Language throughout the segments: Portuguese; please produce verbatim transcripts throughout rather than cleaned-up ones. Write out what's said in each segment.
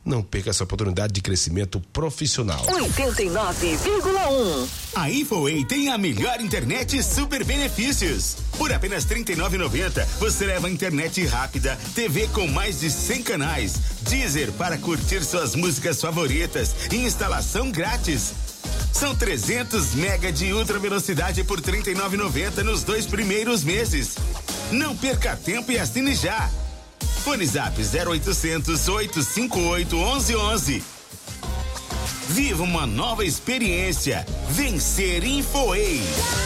Não perca essa oportunidade de crescimento profissional. oitenta e nove vírgula um. A Infoway tem a melhor internet e super benefícios. Por apenas trinta e nove reais e noventa centavos você leva internet rápida, T V com mais de cem canais, Deezer para curtir suas músicas favoritas e instalação grátis. São trezentos mega de ultra velocidade por trinta e nove reais e noventa centavos nos dois primeiros meses. Não perca tempo e assine já. Fone Zap zero oitocentos, oito cinco oito, onze onze. Viva uma nova experiência. Vencer Infoway.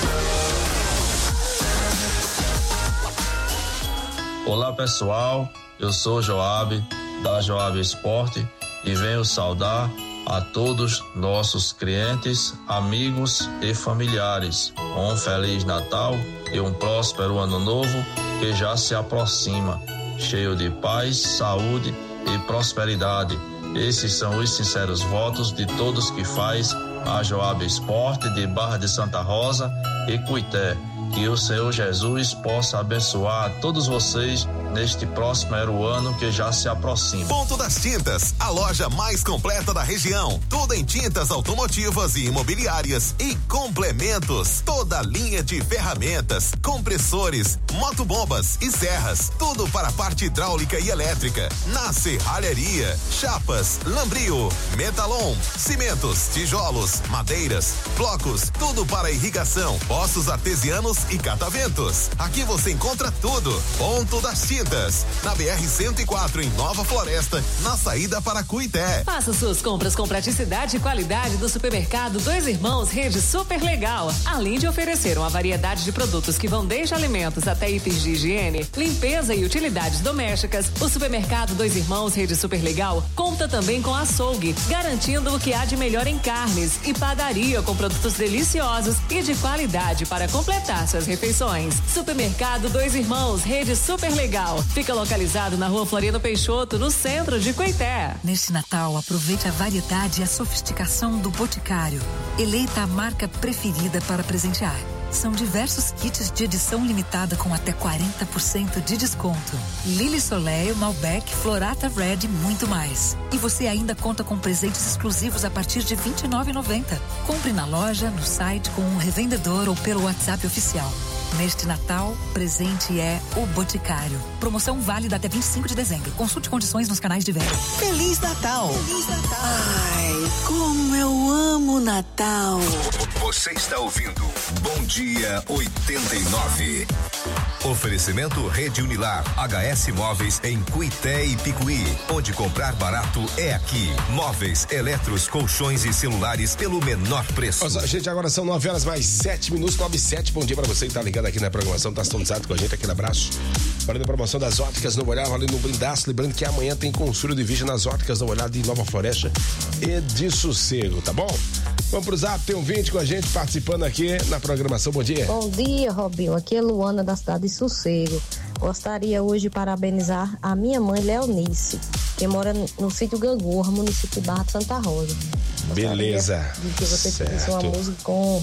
Olá pessoal, eu sou Joab da Joab Esporte e venho saudar a todos nossos clientes, amigos e familiares. Um Feliz Natal e um próspero Ano Novo que já se aproxima, cheio de paz, saúde e prosperidade. Esses são os sinceros votos de todos que faz a Joab Esporte de Barra de Santa Rosa e Cuité. Que o Senhor Jesus possa abençoar a todos vocês neste próximo ano que já se aproxima. Ponto das Tintas, a loja mais completa da região. Tudo em tintas automotivas e imobiliárias e complementos. Toda a linha de ferramentas, compressores, motobombas e serras. Tudo para a parte hidráulica e elétrica. Na serralheria, chapas, lambril, metalon, cimentos, tijolos, madeiras, blocos, tudo para irrigação, poços artesianos e cataventos. Aqui você encontra tudo. Ponto das Tintas, na B R cento e quatro em Nova Floresta, na saída para Cuité. Faça suas compras com praticidade e qualidade do supermercado Dois Irmãos Rede Super Legal. Além de oferecer uma variedade de produtos que vão desde alimentos até itens de higiene, limpeza e utilidades domésticas, o supermercado Dois Irmãos Rede Super Legal conta também com açougue, garantindo o que há de melhor em carnes, e padaria com produtos deliciosos e de qualidade para completar suas refeições. Supermercado Dois Irmãos Rede Super Legal. Fica localizado na Rua Floriano Peixoto, no centro de Cuité. Neste Natal, aproveite a variedade e a sofisticação do Boticário. Eleita a marca preferida para presentear. São diversos kits de edição limitada com até quarenta por cento de desconto. Lily Soleil, Malbec, Florata Red e muito mais. E você ainda conta com presentes exclusivos a partir de vinte e nove reais e noventa centavos. Compre na loja, no site, com um revendedor ou pelo WhatsApp oficial. Neste Natal, presente é o Boticário. Promoção válida até vinte e cinco de dezembro. Consulte condições nos canais de venda. Feliz Natal! Feliz Natal! Ai, como eu amo Natal! Você está ouvindo Bom Dia oitenta e nove. Oferecimento Rede Unilar, H S Móveis em Cuité e Picuí. Onde comprar barato é aqui. Móveis, eletros, colchões e celulares pelo menor preço. Nossa, gente, agora são nove horas mais sete minutos, nove e sete. Bom dia pra você que tá ligado aqui na programação, tá sintonizado com a gente, aquele abraço. Para a promoção das óticas Novo Olhar, valendo no brindaço. Lembrando que amanhã tem consulta de vista nas óticas Novo Olhar de Nova Floresta e de Sossego, tá bom? Vamos pro Zap, tem um vinte com a gente participando aqui na programação. Bom dia. Bom dia, Robinho. Aqui é Luana da cidade de Sossego. Gostaria hoje de parabenizar a minha mãe, Leonice, que mora no, no sítio Gangorra, município de Barra de Santa Rosa. Gostaria Beleza. De que você pedisse uma música com...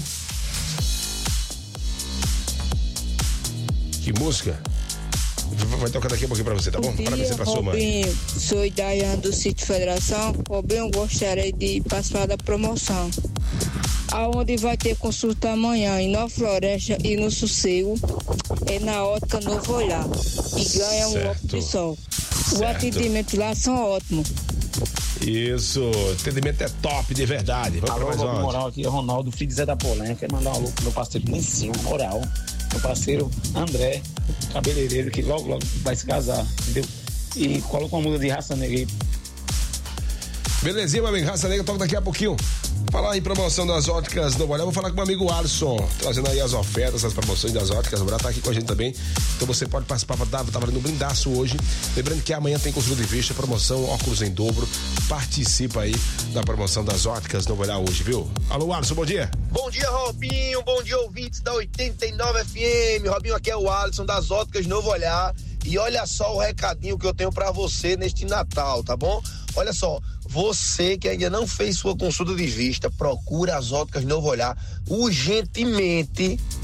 Que música? Vai tocar daqui a pouquinho pra você, tá bom? Bom dia, parabéns pra sua mãe. Robinho, sou Daiane do Sítio Federação. Robinho, gostaria de participar da promoção. Aonde vai ter consulta amanhã, em Nova Floresta e no Sossego, é na Ótica Novo Olhar. E ganha um óculos de sol. O atendimento lá são ótimos. Isso, o atendimento é top, de verdade. Vamos Alô, pra mais Bob uma. Moral, aqui é Ronaldo, filho de Zé da Polência. Quero mandar um alô pro meu parceiro Nissinho Moral, meu parceiro André, cabeleireiro, que logo, logo vai se casar, entendeu? E coloca uma música de Raça Negra aí. Belezinha, meu amigo, Raça Negra, toca daqui a pouquinho. Falar em promoção das óticas Novo Olhar, vou falar com o meu amigo Alisson, trazendo aí as ofertas, as promoções das óticas Novo Olhar, tá aqui com a gente também. Então você pode participar, tá, tá valendo um brindaço hoje. Lembrando que amanhã tem consulta de vista, promoção, óculos em dobro. Participa aí da promoção das óticas Novo Olhar hoje, viu? Alô, Alisson, bom dia. Bom dia, Robinho, bom dia, ouvintes da oitenta e nove F M. Robinho, aqui é o Alisson das óticas Novo Olhar. E olha só o recadinho que eu tenho pra você neste Natal, tá bom? Olha só, você que ainda não fez sua consulta de vista, procura as óticas Novo Olhar urgentemente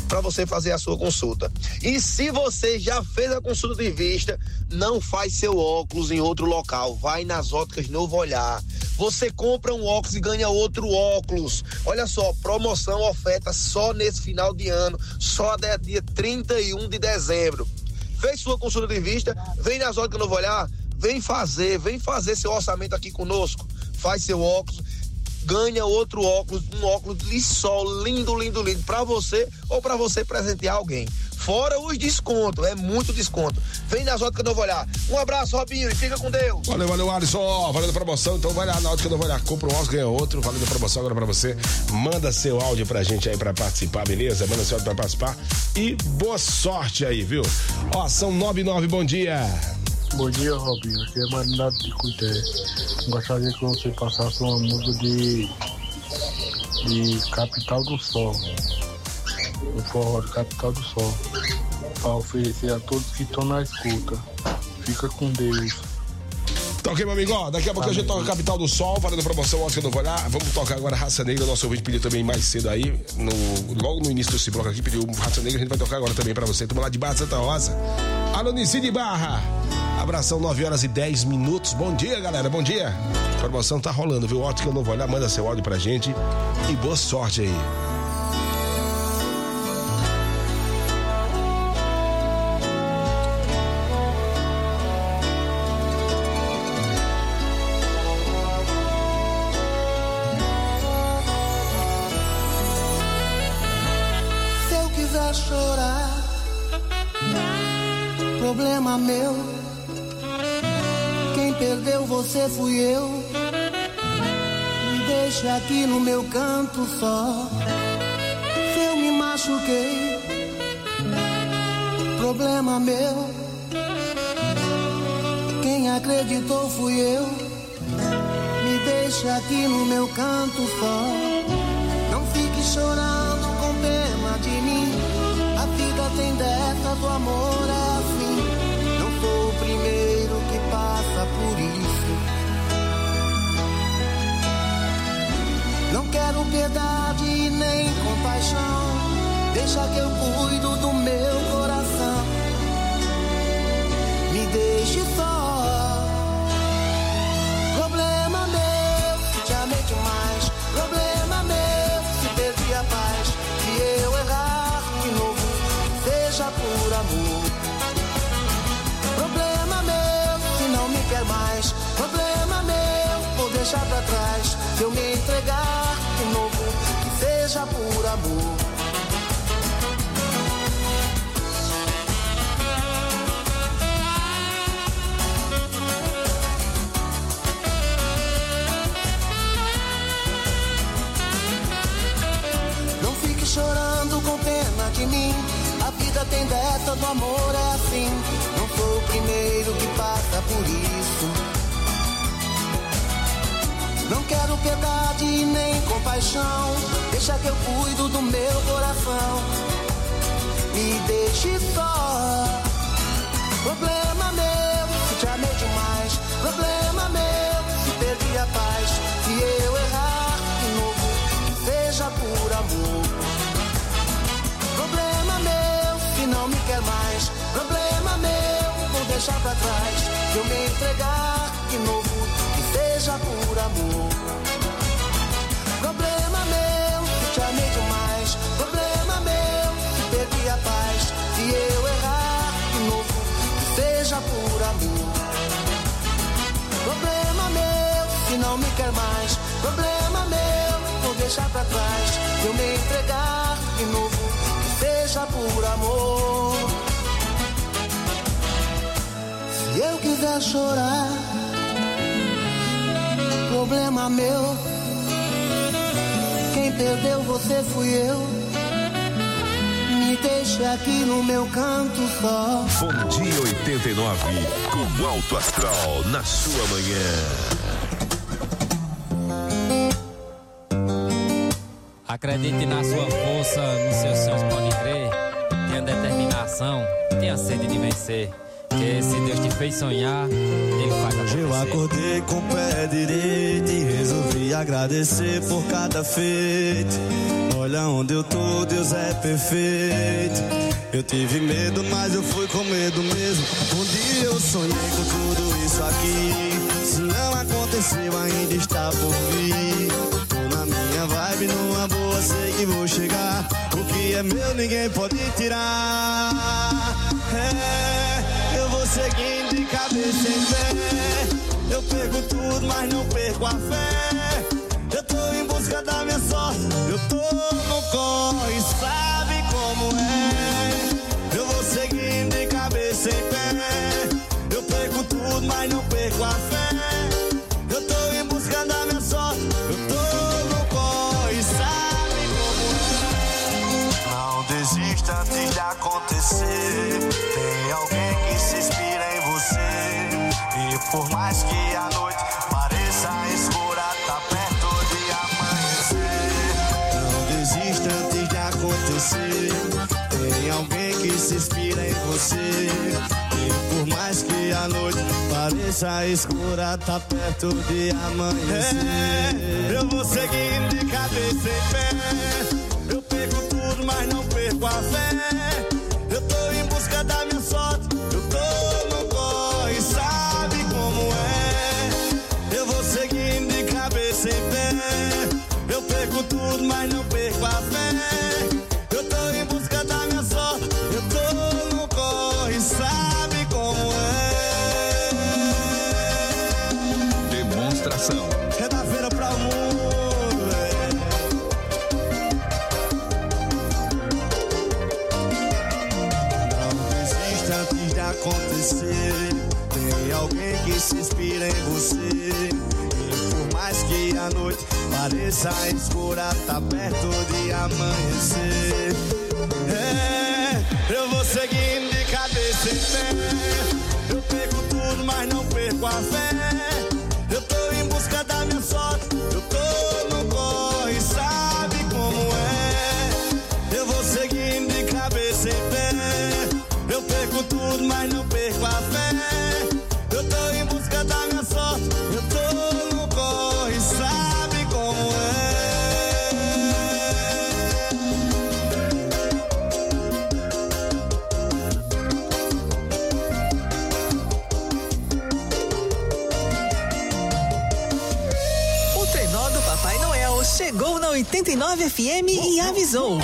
para você fazer a sua consulta. E se você já fez a consulta de vista, não faz seu óculos em outro local, vai nas Óticas Novo Olhar. Você compra um óculos e ganha outro óculos. Olha só, promoção, oferta só nesse final de ano, só até dia trinta e um de dezembro. Fez sua consulta de vista, vem nas Óticas Novo Olhar, vem fazer, vem fazer seu orçamento aqui conosco. Faz seu óculos, ganha outro óculos, um óculos de sol lindo, lindo, lindo, pra você ou pra você presentear alguém. Fora os descontos, é muito desconto. Vem nas Óticas Novo Olhar. Um abraço, Robinho, e fica com Deus. Valeu, valeu, Alisson. Valeu da promoção. Então vai lá na Ótica Novo Olhar, compra um óculos, ganha outro. Valeu da promoção agora pra você. Manda seu áudio pra gente aí pra participar, beleza? Manda seu áudio pra participar. E boa sorte aí, viu? Ó, são nove e nove, bom dia. Bom dia, Robinho. Aqui é Marinado de Cuité. Gostaria que você passasse uma música de, de Capital do Sol. O forró de Capital do Sol. Para oferecer a todos que estão na escuta. Fica com Deus. Tá ok, meu amigo? Ó, daqui a pouco a gente toca Capital do Sol, falando promoção, Ótica Novo Olhar. Vamos tocar agora Raça Negra. Nosso ouvinte pediu também mais cedo aí, no, logo no início desse bloco aqui, pediu Raça Negra. A gente vai tocar agora também pra você. Tamo lá de Barra Santa Rosa. Alô, Nici de Barra. Abração, nove horas e dez minutos. Bom dia, galera. Bom dia. A promoção tá rolando, viu? Ótica Novo Olhar. Manda seu áudio pra gente. E boa sorte aí. Chorar, problema meu. Quem perdeu você fui eu. Me deixa aqui no meu canto só. Se eu me machuquei, problema meu. Quem acreditou fui eu. Me deixa aqui no meu canto só. Não fique chorando com pena de mim. A vida tem dessa, do amor é assim. Não sou o primeiro que passa por isso. Não quero piedade nem compaixão. Deixa que eu cuido do meu coração. Me deixe só. Problema meu, te amei demais. Problema meu, se perdi a paz. Se eu errar de novo, seja por amor. Problema meu, se não me quer mais. Problema meu, vou deixar pra trás. Se eu me entregar de novo, que seja por amor. Não fique chorando com pena de mim. A vida tem dessa, do amor é assim. Não sou o primeiro que passa por isso. Não quero piedade nem compaixão. Deixa que eu cuido do meu coração. Me deixe só. Problema meu, se te amei demais. Problema meu, se perdi a paz. Se eu errar de novo, que seja por amor. Problema meu, se não me quer mais. Problema meu, vou deixar pra trás. Se eu me entregar de novo, que seja por amor. Problema meu, se te amei demais. Problema meu, se perdi a paz. Se eu errar de novo, que seja por amor. Problema meu, se não me quer mais. Problema meu, vou deixar pra trás. Se eu me entregar de novo, que seja por amor. Se eu quiser chorar, problema meu. Quem perdeu você fui eu. Me deixe aqui no meu canto só. Bom dia oitenta e nove, com alto astral na sua manhã. Acredite na sua força, nos seus sonhos pode crer. Tenha determinação, tenha sede de vencer. Que se Deus te fez sonhar, Ele faz acontecer. Eu acordei com o pé direito e resolvi te agradecer por cada feito. Olha onde eu tô, Deus é perfeito. Eu tive medo, mas eu fui com medo mesmo. Um dia eu sonhei com tudo isso aqui. Se não aconteceu, ainda está por vir. Tô na minha vibe, numa boa, sei que vou chegar. O que é meu, ninguém pode tirar. É, eu vou seguindo de cabeça em pé. Eu perco tudo, mas não perco a fé. Eu tô em busca da minha sorte. Eu tô no corre, sabe como é. Eu vou seguindo de cabeça em pé. Eu perco tudo, mas não perco a fé. Eu tô em busca da minha sorte. Eu tô no corre, sabe como é. Não desista antes de acontecer. Tem alguém que se inspira em você. E por mais que a noite pareça escura, tá perto de amanhecer. Não desista antes de acontecer. Tem alguém que se inspira em você. E por mais que a noite pareça escura, tá perto de amanhecer. É, eu vou seguindo de cabeça em pé. Eu perco tudo, mas não perco a fé. Eu tô em busca da minha sorte. Eu tô no corre, sabe como é. Eu vou seguindo de cabeça em pé. Eu perco tudo, mas não perco a fé. Eu tô em busca da minha sorte. Eu tô no corre, sabe como é. Demonstração. É da feira pra o mundo, é. Não desista antes de acontecer. Tem alguém que se inspira em você. E por mais que a noite pareça escura, tá perto de amanhecer. É, eu vou seguindo de cabeça em pé. Eu perco tudo, mas não perco a fé. Eu tô em busca da minha sorte. Eu tô no corre, sabe como é. Eu vou seguindo de cabeça em pé. Eu perco tudo, mas não perco a fé. Eu tô em busca da minha sorte. Eu tô no corre, sabe como é. O trenó do Papai Noel chegou na oitenta e nove F M e avisou.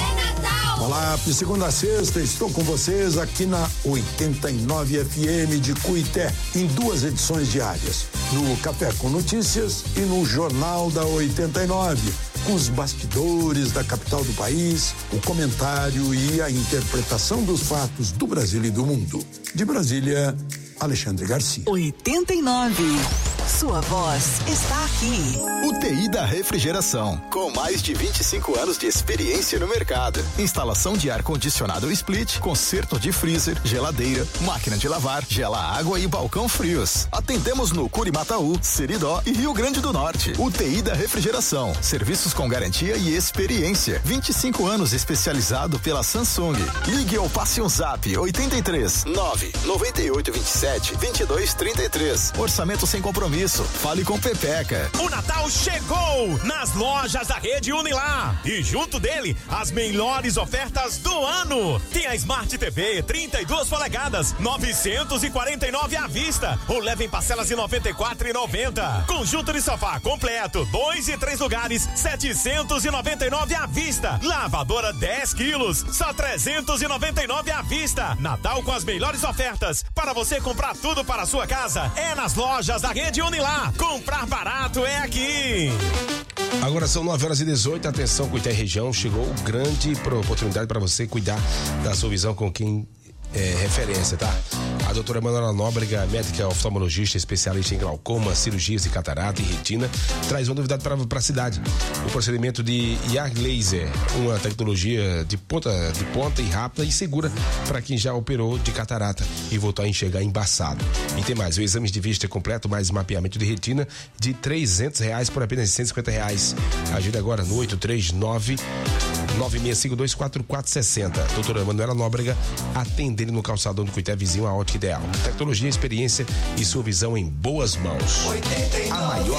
Olá, de segunda a sexta estou com vocês aqui na oitenta e nove F M de Cuité, em duas edições diárias, no Café com Notícias e no Jornal da oitenta e nove, com os bastidores da capital do país, o comentário e a interpretação dos fatos do Brasil e do mundo. De Brasília, Alexandre Garcia. oitenta e nove. Sua voz está aqui. U T I da Refrigeração, com mais de vinte e cinco anos de experiência no mercado. Instalação de ar-condicionado split, conserto de freezer, geladeira, máquina de lavar, gela água e balcão frios. Atendemos no Curimataú, Seridó e Rio Grande do Norte. U T I da Refrigeração, serviços com garantia e experiência. vinte e cinco anos especializado pela Samsung. Ligue ou passe um zap oitenta e três, nove, noventa e oito, vinte e sete, vinte e dois, trinta e três. Orçamento sem compromisso. Fale com Pepeca. O Natal chegou nas lojas da rede Unilar e junto dele as melhores ofertas do ano. Tem a Smart T V trinta e duas polegadas, novecentos e quarenta e nove à vista ou leva em parcelas de noventa e quatro reais e noventa centavos. Conjunto de sofá completo, dois e três lugares, setecentos e noventa e nove reais à vista. Lavadora dez quilos, só trezentos e noventa e nove reais à vista. Natal com as melhores ofertas para você comprar tudo para a sua casa. É nas lojas da rede Unilar. Comprar barato é aqui. Agora são nove horas e dezoito, atenção, Cuité região, chegou grande oportunidade para você cuidar da sua visão com quem é referência, tá? A doutora Manuela Nóbrega, médica oftalmologista, especialista em glaucoma, cirurgias de catarata e retina, traz uma novidade para a cidade. O procedimento de I A R Laser, uma tecnologia de ponta, de ponta e rápida e segura para quem já operou de catarata e voltou a enxergar embaçado. E tem mais, o exame de vista completo, mais mapeamento de retina de trezentos reais por apenas cento e cinquenta reais. Ajuda agora no oito três nove, nove seis cinco dois, quatro quatro seis zero. Doutora Manuela Nóbrega, atendendo no calçadão do Cuité, vizinho à Ótica Ideal. Tecnologia, experiência e sua visão em boas mãos. A maior variedade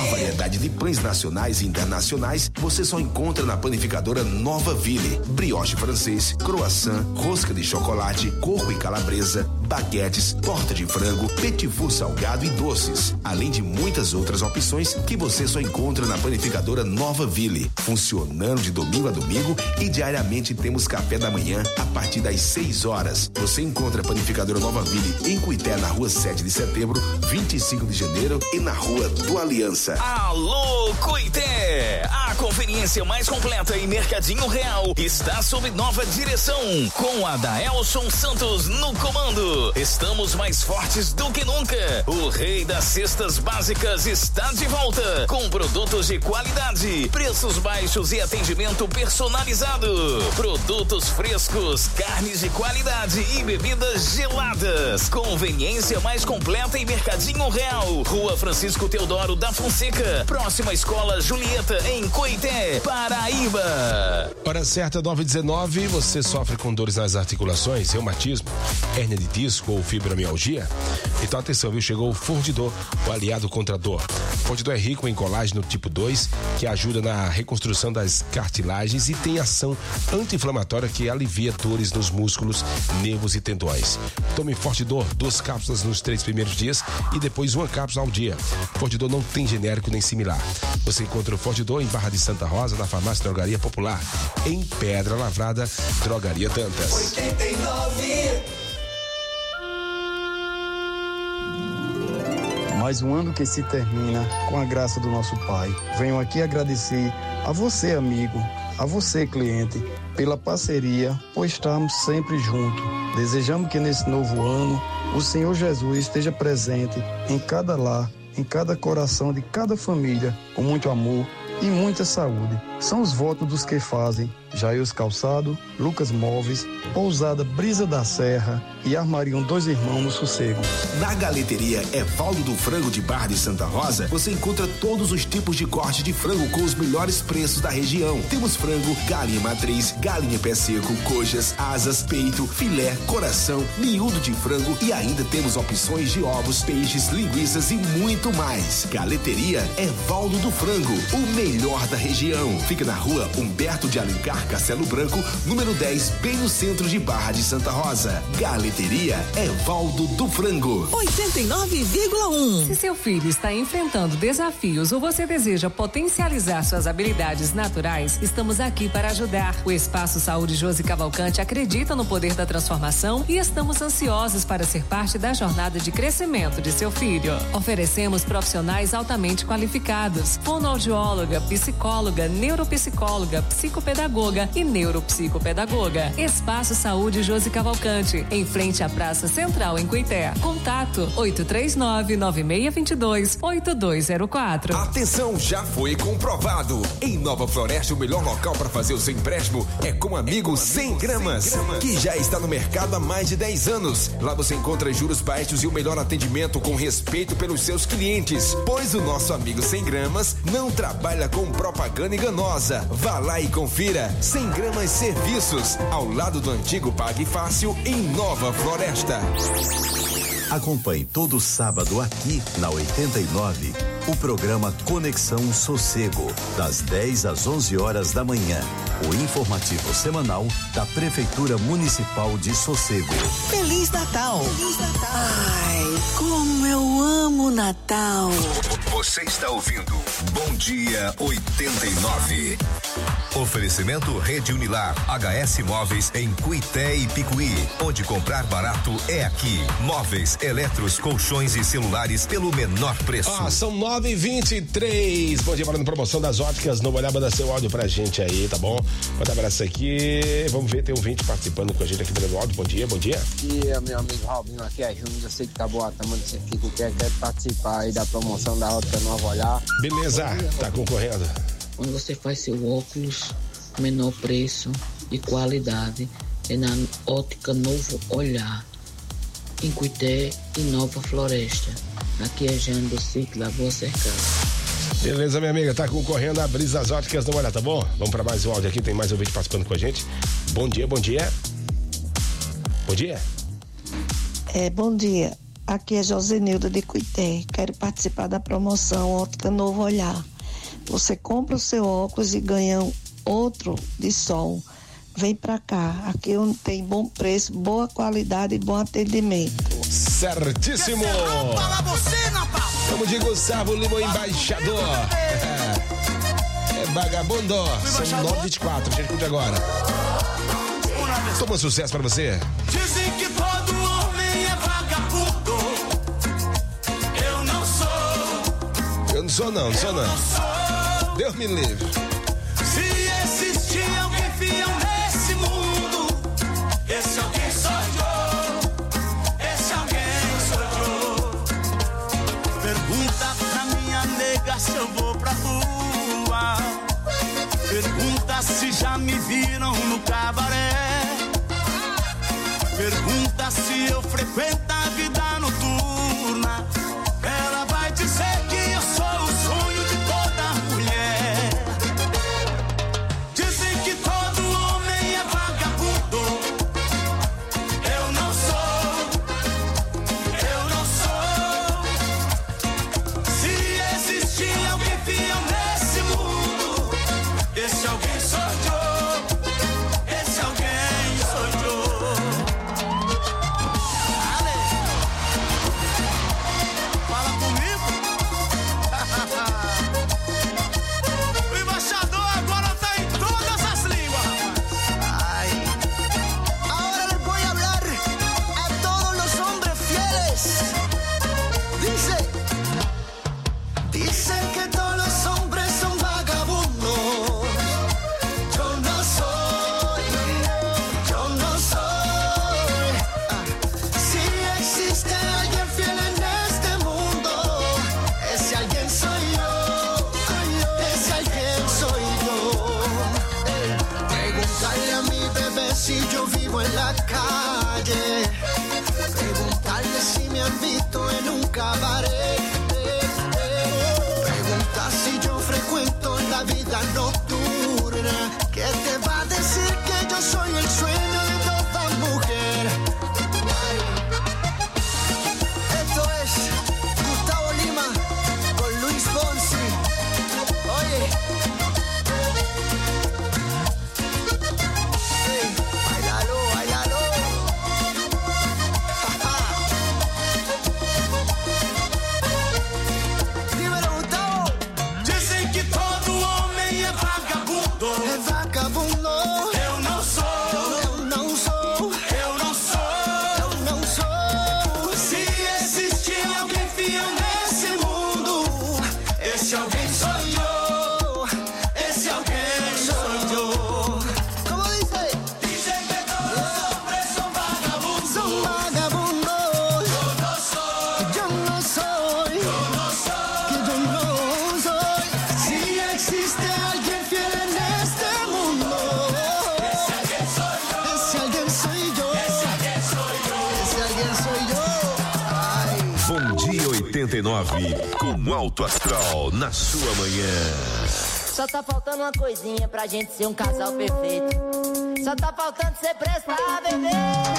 variedade de pães nacionais e internacionais você só encontra na panificadora Nova Ville. Brioche francês, croissant, rosca de chocolate, coco e calabresa, baguetes, torta de frango, petit four salgado e doces, além de muitas outras opções que você só encontra na panificadora Nova Ville, funcionando de domingo a domingo e diariamente temos café da manhã a partir das seis horas. Você encontra a panificadora Nova Ville em Cuité, na rua sete de setembro, vinte e cinco de janeiro e na rua do Aliança. Alô, Cuité! A conveniência mais completa em Mercadinho Real está sob nova direção, com Adaelson Santos no comando. Estamos mais fortes do que nunca. O rei das cestas básicas está de volta, com produtos de qualidade, preços baixos e atendimento personalizado. Produtos frescos, carnes de qualidade e bebidas geladas. Conveniência mais completa em Mercadinho Real, Rua Francisco Teodoro da Fonseca, próxima à Escola Julieta, em Coité, Paraíba. Hora certa, nove e dezenove. Você sofre com dores nas articulações, reumatismo, hérnia de disco ou fibromialgia? Então atenção, viu? Chegou o Fordidor, o aliado contra a dor. O Fordidor é rico em colágeno tipo dois, que ajuda na reconstrução das cartilagens e tem ação anti-inflamatória que alivia dores nos músculos, nervos e tendões. Tome Fordidor, duas cápsulas nos três primeiros dias e depois uma cápsula ao dia. Fordidor não tem genérico nem similar. Você encontra o Fordidor em Barra de Santa Rosa, na Farmácia Drogaria Popular. Em Pedra Lavrada, Drogaria Tantas. oitenta e nove. Mais um ano que se termina com a graça do nosso Pai. Venho aqui agradecer a você, amigo, a você, cliente, pela parceria, por estarmos sempre juntos. Desejamos que nesse novo ano o Senhor Jesus esteja presente em cada lar, em cada coração de cada família, com muito amor e muita saúde. São os votos dos que fazem Jair Calçado, Lucas Móveis, Pousada Brisa da Serra e Armariam Dois Irmãos no Sossego. Na Galeteria Evaldo do Frango de Barra de Santa Rosa, você encontra todos os tipos de corte de frango com os melhores preços da região. Temos frango, galinha matriz, galinha pé seco, coxas, asas, peito, filé, coração, miúdo de frango e ainda temos opções de ovos, peixes, linguiças e muito mais. Galeteria Evaldo do Frango, o melhor da região. Fica na rua Humberto de Alencar, Castelo Branco, número dez, bem no centro de Barra de Santa Rosa. Galeteria Evaldo do Frango. oitenta e nove vírgula um. Se seu filho está enfrentando desafios ou você deseja potencializar suas habilidades naturais, estamos aqui para ajudar. O Espaço Saúde Josi Cavalcante acredita no poder da transformação e estamos ansiosos para ser parte da jornada de crescimento de seu filho. Oferecemos profissionais altamente qualificados, fonoaudióloga, psicóloga, neuropsicóloga, psicopedagoga e neuropsicopedagoga. Espaço Saúde Josi Cavalcante, em frente à Praça Central em Cuité. Contato oito três nove, nove seis dois dois, oito dois zero quatro. Atenção, já foi comprovado. Em Nova Floresta, o melhor local para fazer o seu empréstimo é com o amigo cem gramas, que já está no mercado há mais de dez anos. Lá você encontra juros baixos e o melhor atendimento com respeito pelos seus clientes, pois o nosso amigo cem gramas não trabalha com propaganda enganosa. Vá lá e confira. cem gramas Serviços, ao lado do antigo Pague Fácil, em Nova Floresta. Acompanhe todo sábado aqui na oitenta e nove o programa Conexão Sossego, das dez às onze horas da manhã. O informativo semanal da Prefeitura Municipal de Sossego. Feliz Natal! Feliz Natal! Ai, como eu amo Natal! Você está ouvindo Bom Dia oitenta e nove. Oferecimento Rede Unilar, H S Móveis em Cuité e Picuí. Onde comprar barato é aqui. Móveis, eletros, colchões e celulares pelo menor preço. Ah, são nove e vinte e três. Bom dia, falando promoção das óticas. Não olhar, manda seu áudio pra gente aí, tá bom? Manda um abraço aqui. Vamos ver, tem um vinte participando com a gente aqui pelo áudio. Bom dia, bom dia. Bom dia, meu amigo Robinho. Aqui é Júnior. Eu sei que tá boa, tá mandando aqui que quer, quer participar aí da promoção da ótica Nova Olhar. Beleza, dia, tá concorrendo. Quando você faz seu óculos, menor preço e qualidade é na ótica Novo Olhar, em Cuité e Nova Floresta. Aqui é Jane do Ciclo Lagoa Cercada. Beleza, minha amiga, tá concorrendo a Brisa das Óticas Nova Olhar, tá bom? Vamos pra mais um áudio aqui, tem mais um vídeo participando com a gente. Bom dia, bom dia. Bom dia. É, bom dia. Aqui é Josenilda de Cuité. Quero participar da promoção Ótica Novo Olhar. Você compra o seu óculos e ganha outro de sol. Vem pra cá, aqui tem bom preço, boa qualidade e bom atendimento. Certíssimo! Como diz Gustavo Lima, embaixador. É, é vagabundo. São nove e vinte e quatro, a gente curte agora. Toma sucesso pra você. Dizem que todo homem é vagabundo. Eu não sou. Eu não sou não, não sou não. Deus me livre. Se existir alguém fiel nesse mundo, esse alguém sou eu. Esse alguém sou eu. Pergunta pra minha nega se eu vou pra rua. Pergunta se já me viram no cabaré. Pergunta se eu frequento a vida noturna. Ela vai dizer que eu sou o sonho de toda mulher. Dizem que todo homem é vagabundo. Eu não sou. Eu não sou. Se existir alguém fiel nesse mundo, esse alguém sou eu. Esse alguém sou eu. Si yo vivo en la calle, preguntarle si me han visto en un cabaret, preguntar si yo frecuento la vida nocturna, que te va a decir que yo soy el sueño de toda mujer. Esto es Gustavo Lima con Luis Fonsi. Oye. oitenta e nove com Alto Astral na sua manhã. Só tá faltando uma coisinha pra gente ser um casal perfeito. Só tá faltando você prestar, bebê.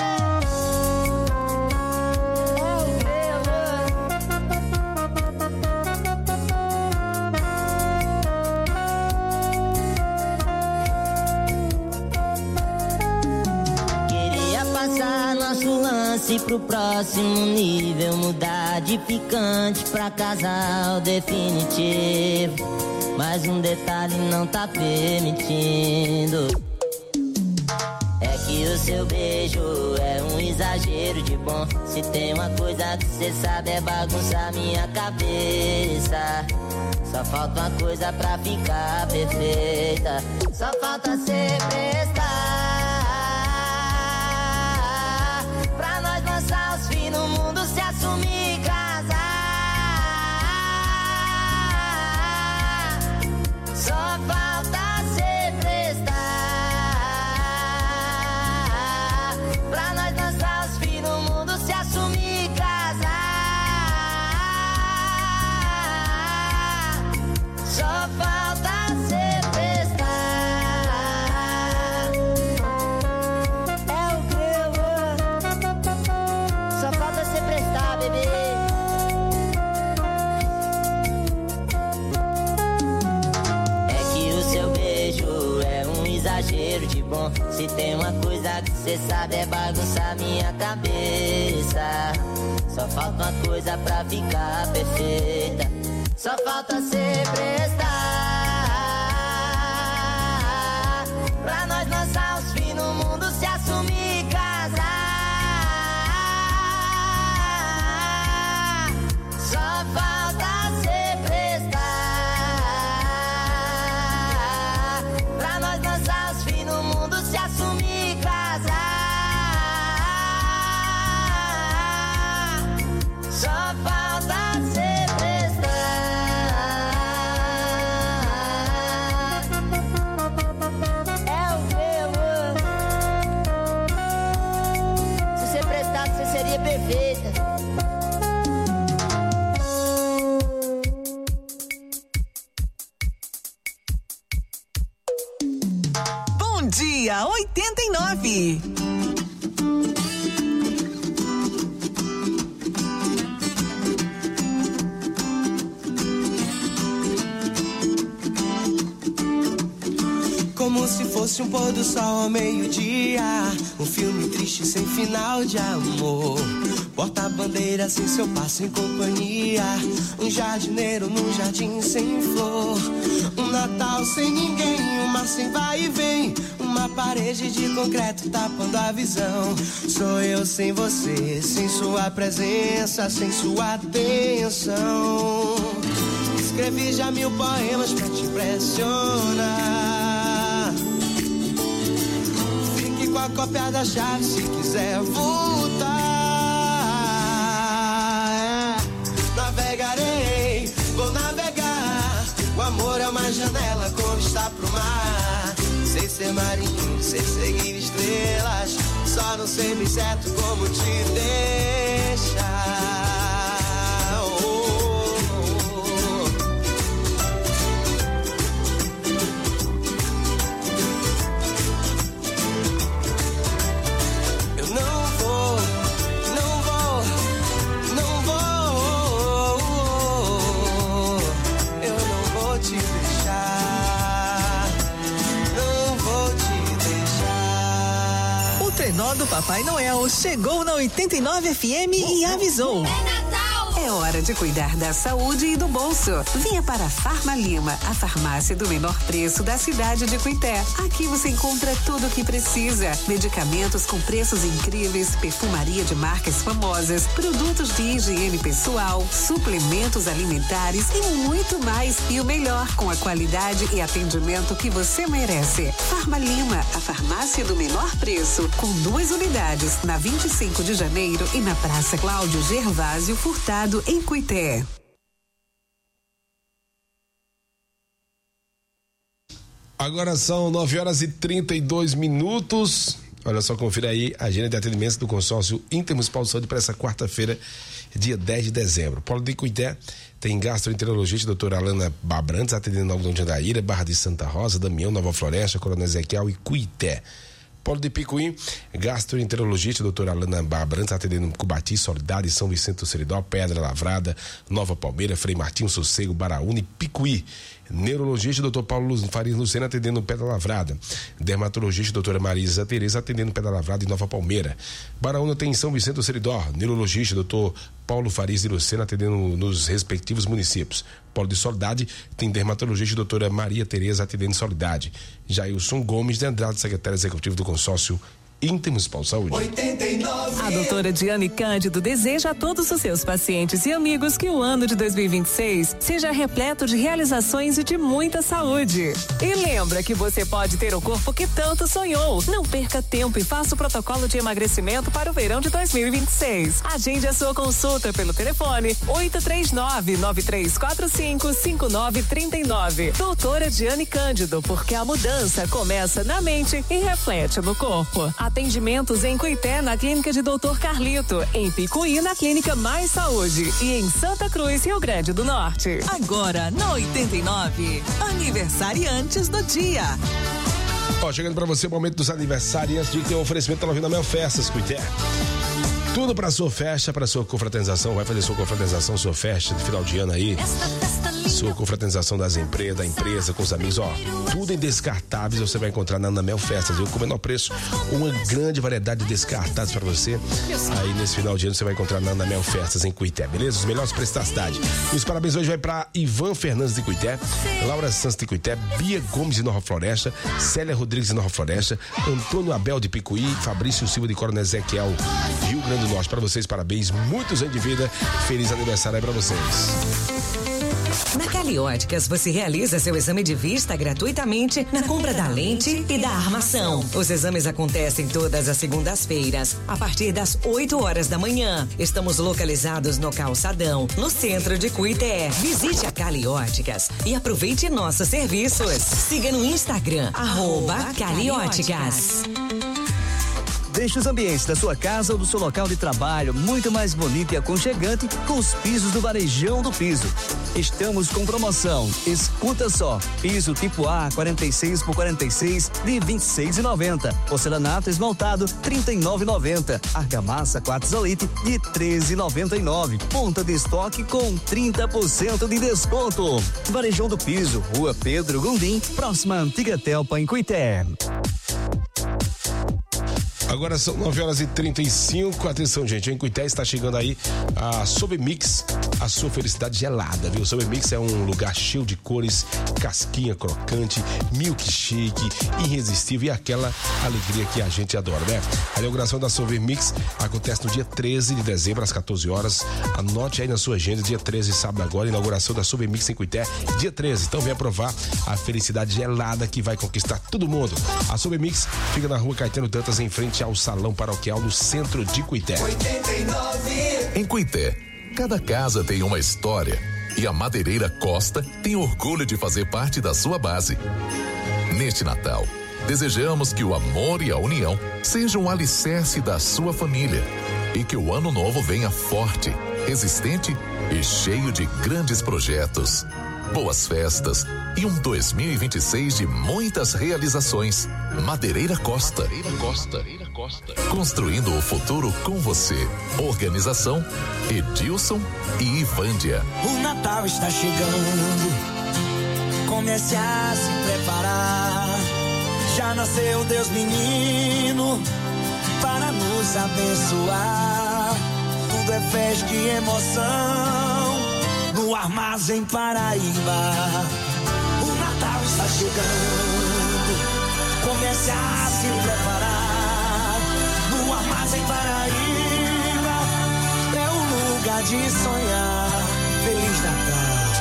Passar nosso lance pro próximo nível, mudar de picante pra casal definitivo. Mas um detalhe não tá permitindo, é que o seu beijo é um exagero de bom. Se tem uma coisa que cê sabe é bagunçar minha cabeça. Só falta uma coisa pra ficar perfeita. Só falta cê prestar pra nós lançar os filhos no mundo, se assumir e casar. Só falta cê prestar pra nós lançar os filhos no mundo, se assumir e casar. Só falta cê prestar. É o que eu vou. Só falta cê prestar, bebê. tudo de bom. Se tem uma coisa que cê sabe é bagunçar minha cabeça. Só falta uma coisa pra ficar perfeita. Só falta cê prestar pra nós lançar os fins no mundo, se assumir e casar. Só falta cê prestar pra nós lançar os fins no mundo, se assumir e casar. Só falta cê prestar. É o meu. Se você prestasse, você seria perfeita. Bom dia, oitenta e nove. Como se fosse um pôr do sol ao meio-dia, um filme triste sem final de amor. Porta-bandeira sem seu passo em companhia, um jardineiro num jardim sem flor. Um Natal sem ninguém, um mar sem vai e vem, uma parede de concreto tapando a visão. Sou eu sem você, sem sua presença, sem sua atenção. Escrevi já mil poemas pra te impressionar. Fique com a cópia da chave se quiser voltar. Navegarei, vou navegar. O amor é uma janela com vista pro mar. Sei ser marinho, sei seguir estrelas. Só não sei bem certo como te deixar. O trenó do Papai Noel chegou na oitenta e nove F M e avisou. É Natal! É hora de cuidar da saúde e do bolso. Venha para a Farma Lima, a farmácia do menor preço da cidade de Cuité. Aqui você encontra tudo o que precisa. Medicamentos com preços incríveis, perfumaria de marcas famosas, produtos de higiene pessoal, suplementos alimentares e muito mais. E o melhor, com a qualidade e atendimento que você merece. Farma Lima, a farmácia do menor preço, com duas unidades, na vinte e cinco de janeiro e na Praça Cláudio Gervásio Furtado, em Cuité. Agora são nove horas e trinta e dois minutos. Olha só, confira aí a agenda de atendimentos do consórcio Intermunicipal de Saúde para essa quarta-feira, dia dez de dezembro. Polo de Cuité tem gastroenterologista doutora Alana Babrantes, atendendo Algodão de Andaíra, Barra de Santa Rosa, Damião, Nova Floresta, Coronel Ezequiel e Cuité. Polo de Picuí, gastroenterologista doutora Alana Babrantes, atendendo Cubati, Soledade, São Vicente do Seridó, Pedra Lavrada, Nova Palmeira, Frei Martinho, Sossego, Baraúna e Picuí. Neurologista doutor Paulo Farias Lucena, atendendo Pedra Lavrada. Dermatologista doutora Marisa Tereza, atendendo Pedra Lavrada e Nova Palmeira. Baraúna tem São Vicente do Seridó. Neurologista doutor Paulo Farias e Lucena, atendendo nos respectivos municípios. Polo de Soledade tem dermatologista doutora Maria Tereza, atendendo Soledade. Jailson Gomes de Andrade, secretário executivo do consórcio Intermunicipal de Saúde. oitenta e nove. A doutora Diane Cândido deseja a todos os seus pacientes e amigos que o ano de dois mil e vinte e seis seja repleto de realizações e de muita saúde. E lembra que você pode ter o corpo que tanto sonhou. Não perca tempo e faça o protocolo de emagrecimento para o verão de dois mil e vinte e seis. Agende a sua consulta pelo telefone oito três nove, nove três quatro cinco, cinco nove três nove. Doutora Diane Cândido, porque a mudança começa na mente e reflete no corpo. Atendimentos em Cuité, na clínica de doutor Carlito, em Picuí, na clínica Mais Saúde e em Santa Cruz, Rio Grande do Norte. Agora, na oitenta e nove, aniversariantes do dia. Ó, chegando pra você o momento dos aniversariantes, de que tem um oferecimento da Nova Mel Festas, Cuité. Tudo pra sua festa, pra sua confraternização, vai fazer sua confraternização, sua festa de final de ano aí. Esta festa Sua confraternização das empresas, da empresa, com os amigos, ó, tudo em descartáveis você vai encontrar na Anamel Festas, viu? Com o menor preço, uma grande variedade de descartáveis para você. Aí nesse final de ano você vai encontrar na Anamel Festas em Cuité, beleza? Os melhores preços da cidade. E os parabéns hoje vai para Ivan Fernandes de Cuité, Laura Santos de Cuité, Bia Gomes de Nova Floresta, Célia Rodrigues de Nova Floresta, Antônio Abel de Picuí, Fabrício Silva de Coronel Ezequiel, Rio Grande do Norte. Para vocês, parabéns, muitos anos de vida, feliz aniversário aí para vocês. Na Calióticas você realiza seu exame de vista gratuitamente na compra da lente e da armação. Os exames acontecem todas as segundas-feiras, a partir das oito horas da manhã. Estamos localizados no Calçadão, no centro de Cuité. Visite a Calióticas e aproveite nossos serviços. Siga no Instagram, arroba Calióticas. Deixe os ambientes da sua casa ou do seu local de trabalho muito mais bonito e aconchegante com os pisos do Varejão do Piso. Estamos com promoção. Escuta só. Piso tipo A quarenta e seis por quarenta e seis de vinte e seis reais e noventa centavos. Porcelanato esmaltado trinta e nove reais e noventa centavos. Argamassa quartzolite de treze reais e noventa e nove centavos. Ponta de estoque com trinta por cento de desconto. Varejão do Piso, Rua Pedro Gondim, próxima à Antiga Telpa em Cuité. Agora são nove horas e trinta e cinco. Atenção, gente, em Cuité está chegando aí a Sobremix, a sua felicidade gelada, viu? Sobremix é um lugar cheio de cores, casquinha crocante, milkshake, irresistível e aquela alegria que a gente adora, né? A inauguração da Sobremix acontece no dia treze de dezembro, às quatorze horas. Anote aí na sua agenda, dia treze, sábado agora, inauguração da Sobremix em Cuité, dia treze. Então venha provar a felicidade gelada que vai conquistar todo mundo. A Sobremix fica na rua Caetano Dantas, em frente ao Salão Paroquial, no centro de Cuité. Em Cuité, cada casa tem uma história e a Madeireira Costa tem orgulho de fazer parte da sua base. Neste Natal, desejamos que o amor e a união sejam um alicerce da sua família e que o ano novo venha forte, resistente e cheio de grandes projetos. Boas festas e um dois mil e vinte e seis de muitas realizações. Madeireira Costa. Madeireira Costa. Construindo o futuro com você. Organização Edilson e Ivândia. O Natal está chegando. Comece a se preparar. Já nasceu Deus menino para nos abençoar. Tudo é festa e emoção no Armazém Paraíba. O Natal está chegando. Comece a se preparar. No Armazém Paraíba é o lugar de sonhar. Feliz Natal.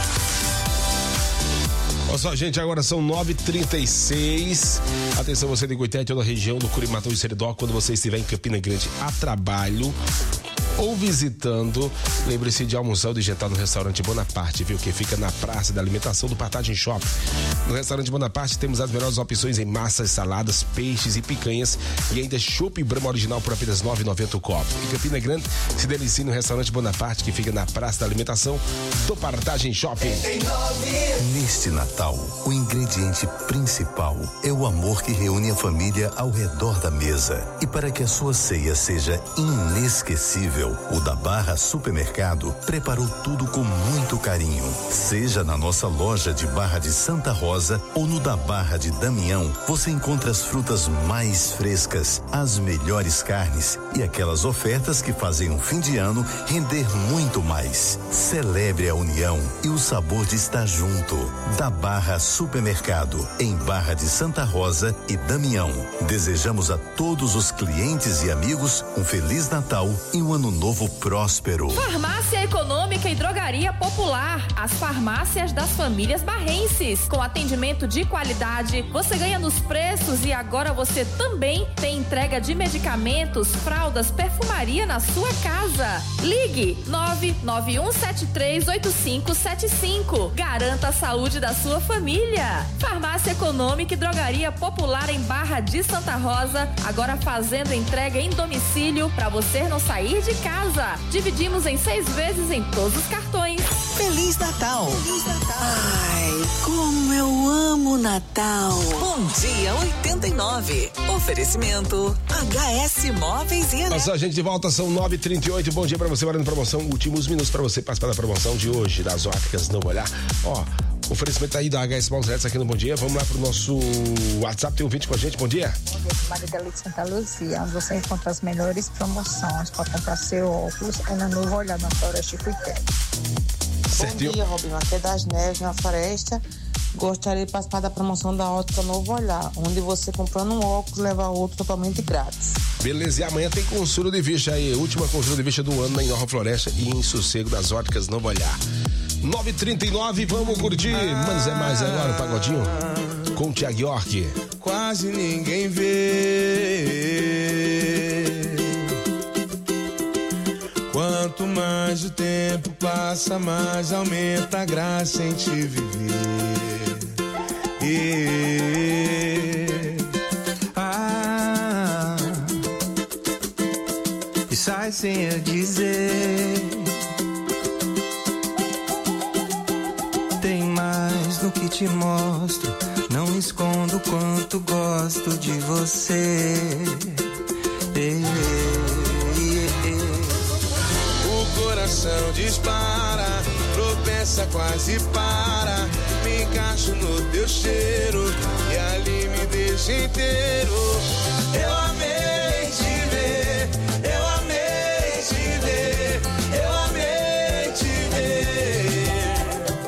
Olha só, gente, agora são nove e trinta e seis. Atenção, você de Cuité, toda a região do Curimatão e Seridó, quando você estiver em Campina Grande a trabalho ou visitando, lembre-se de almoçar ou de jantar no restaurante Bonaparte, viu? Que fica na Praça da Alimentação do Partagem Shopping. No restaurante Bonaparte temos as melhores opções em massas, saladas, peixes e picanhas e ainda chopp Brahma original por apenas nove reais e noventa centavos o copo. Em Campina Grande, se delicie no restaurante Bonaparte, que fica na Praça da Alimentação do Partagem Shopping. Neste Natal, o ingrediente principal é o amor que reúne a família ao redor da mesa. E para que a sua ceia seja inesquecível, o da Barra Supermercado preparou tudo com muito carinho. Seja na nossa loja de Barra de Santa Rosa ou no da Barra de Damião, você encontra as frutas mais frescas, as melhores carnes e aquelas ofertas que fazem um fim de ano render muito mais. Celebre a união e o sabor de estar junto. Da Barra Supermercado, em Barra de Santa Rosa e Damião. Desejamos a todos os clientes e amigos um Feliz Natal e um ano novo próspero. Farmácia Econômica e Drogaria Popular, as farmácias das famílias barrenses, com atendimento de qualidade. Você ganha nos preços e agora você também tem entrega de medicamentos, fraldas, perfumaria na sua casa. Ligue nove nove um sete três oito cinco sete cinco. Garanta a saúde da sua família. Farmácia Econômica e Drogaria Popular em Barra de Santa Rosa, agora fazendo entrega em domicílio para você não sair de casa. Dividimos em seis vezes em todos os cartões. Feliz Natal! Feliz Natal! Ai, como eu amo Natal. Bom dia oitenta e nove. Oferecimento H S Móveis e Nossa, a gente de volta, são nove e trinta e oito. Bom dia pra você, hora de promoção. Últimos minutos pra você participar da promoção de hoje, das óticas Novo Olhar. Ó, oferecimento aí da H S Móveis aqui no Bom Dia. Vamos lá pro nosso WhatsApp, tem um vídeo com a gente. Bom dia. Bom dia, Maria de Santa Luzia, onde você encontra as melhores promoções para comprar seu óculos é na Novo Olhar, na Floresta Cuité. Certinho. Bom dia, Robinho. Aqui é das Neves, na Floresta. Gostaria de participar da promoção da ótica Novo Olhar, onde você comprando um óculos leva outro totalmente grátis. Beleza, e amanhã tem consulta de vista aí, última consulta de vista do ano em Nova Floresta e em Sossego das Óticas Novo Olhar. nove e trinta e nove, vamos curtir. Mas é mais agora o pagodinho com o Thiago York. Quase ninguém vê. Quanto mais o tempo passa, mais aumenta a graça em te viver. E, ah, e sai sem eu dizer. Tem mais no que te mostro. Não escondo quanto gosto de você. E, o coração dispara, tropeça, quase para. Me encaixo no teu cheiro e ali me deixa inteiro. Eu amei te ver, eu amei te ver, eu amei te ver.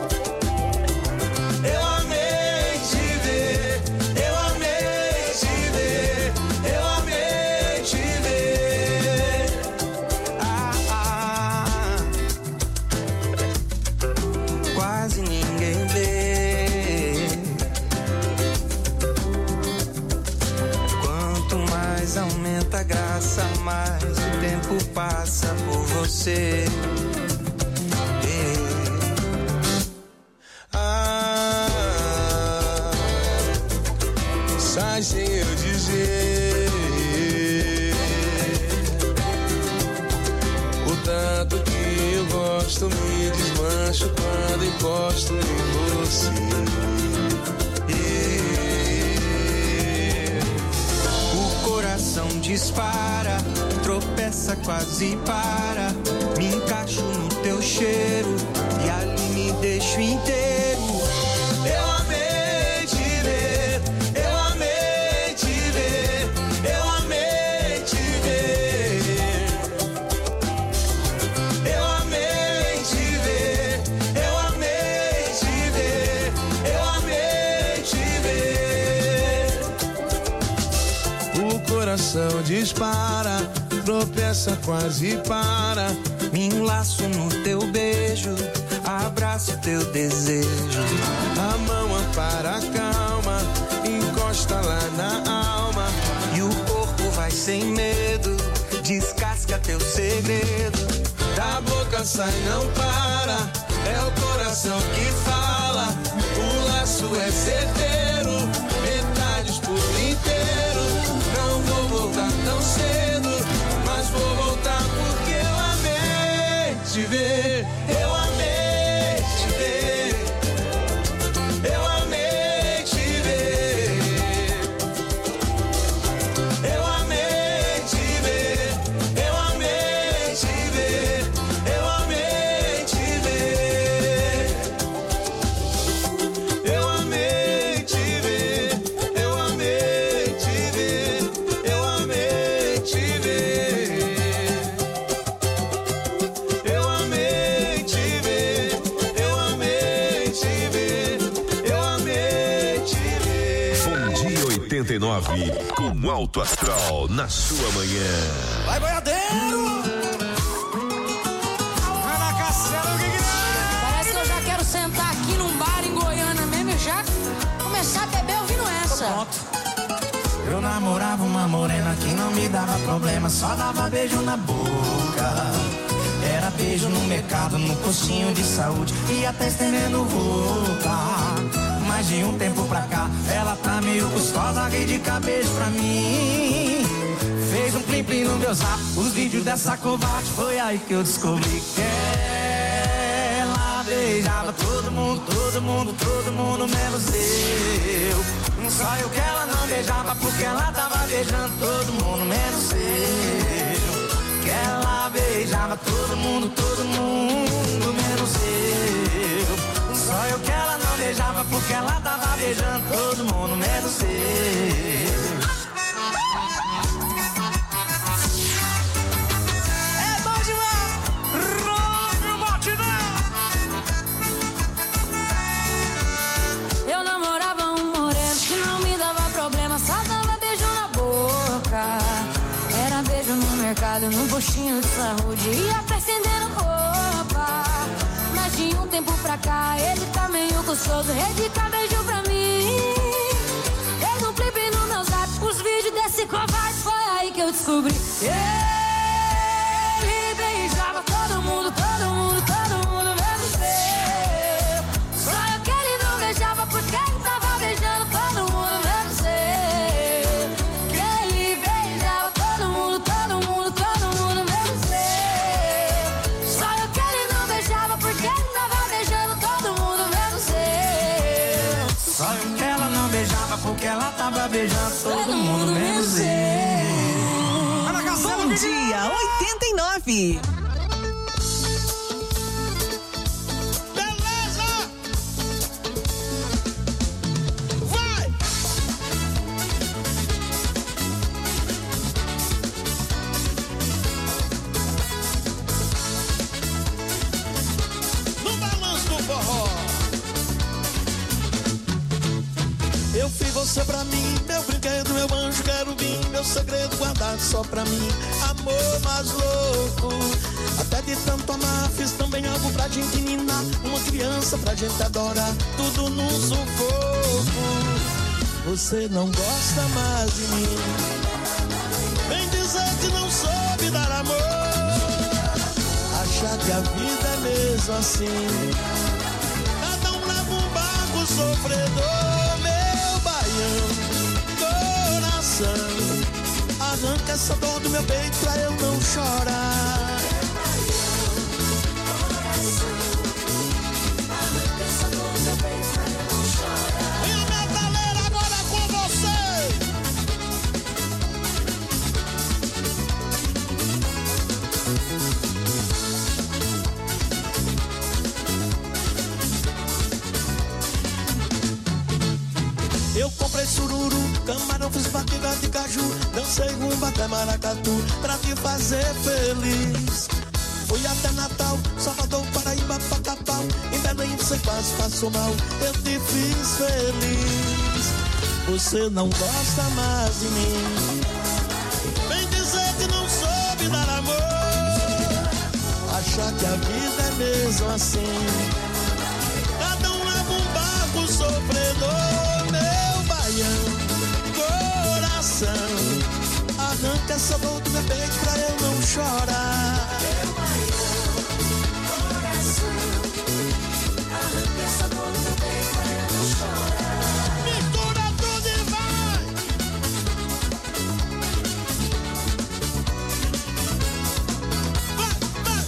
Eu amei te ver, eu amei te ver, eu amei te ver. Ah, ah. Quase ninguém vê. Aumenta a graça, mais o tempo passa por você. Ah, sai sem eu dizer o tanto que eu gosto, me desmancho quando encosto em você. Dispara, tropeça, quase para. Me encaixo no teu cheiro e ali me deixo inteiro. Eu amei te ver, eu amei te ver, eu amei te ver. Eu amei te ver, eu amei te ver, eu amei te ver. O coração dispara, tropeça, quase para. Me enlaço no teu beijo, abraço teu desejo. A mão ampara, calma, encosta lá na alma. E o corpo vai sem medo, descasca teu segredo. Da boca sai, não para, é o coração que fala. O laço é certeiro, metades por inteiro. Não vou voltar tão cedo, mas vou voltar porque eu amei te ver. Eu amei te ver. Eu amei te ver. Eu amei te ver. Eu amei te ver. Eu amei te ver. Eu amei te ver. Eu amei te ver. Eu amei te ver. Eu amei te ver. Eu amei te ver. Eu amei te ver. Bom dia oitenta e nove, com Alto Astral na sua manhã. Vai, boiadeiro! Vai na cacela, o que que é? Parece que eu já quero sentar aqui num bar em Goiânia mesmo e já começar a beber ouvindo essa. Eu namorava uma morena que não me dava problema, só dava beijo na boca. Era beijo no mercado, no postinho de saúde e até estendendo roupa. Mas de um tempo pra cá, ela tá meio gostosa, rei de cabeça pra mim. Fez um plim plim no meu zap, os vídeos dessa covarde, foi aí que eu descobri que ela beijava todo mundo, todo mundo, todo mundo, menos eu. Só eu que ela não beijava porque ela tava beijando todo mundo menos eu. Que ela beijava todo mundo, todo mundo menos eu. Só eu que ela não beijava porque ela tava beijando todo mundo menos eu. É bom demais! Rock Batidão! Eu namorava um moreno que não me dava problema, só dava beijo na boca. Era beijo no mercado, num postinho de saúde, ia prendendo roupa. Mas de um tempo pra cá, ele tá meio gostoso, dedica beijo pra mim. Fez um clipe no meu zap, os vídeos desse covarde, foi aí que eu descobri. Ele beijava todo mundo, todo mundo, todo mundo, menos eu. Só eu que ele não beijava porque ele tava beijando todo mundo, menos eu. Que ele beijava todo mundo, todo mundo, todo mundo, menos eu. Só eu que ele não beijava porque ele tava beijando todo mundo, menos eu. Só eu que ela não beijava porque ela tava beijando todo mundo menos eu. Bom dia, oitenta e nove. Beleza! Vai! No balanço do forró. Eu fui você pra mim, meu brinquedo, meu anjo, querubim, meu segredo guardado só pra mim. Amor mais louco, até de tanto amar, fiz também algo pra gente ninar. Uma criança pra gente adorar, tudo num sufoco. Você não gosta mais de mim, vem dizer que não soube dar amor. Achar que a vida é mesmo assim, cada um leva um barco sofredor. Meu baião, coração, arranca essa dor do meu peito pra eu não chorar. E a metaleira agora com você. Eu comprei sururu, camarão, fiz batida de caju, dancei rumba até maracatu, pra te fazer feliz. Fui até Natal, Salvador, Paraíba, Pacapau, em Belém você quase passou mal, eu te fiz feliz. Você não gosta mais de mim, vem dizer que não soube dar amor. Achar que a vida é mesmo assim, cada um leva um barco sofredor. Coração, arranca essa dor do meu peito pra eu não chorar. Meu baião, coração, arranca essa dor do meu peito pra eu não chorar. Mistura tudo e vai! Vai, vai!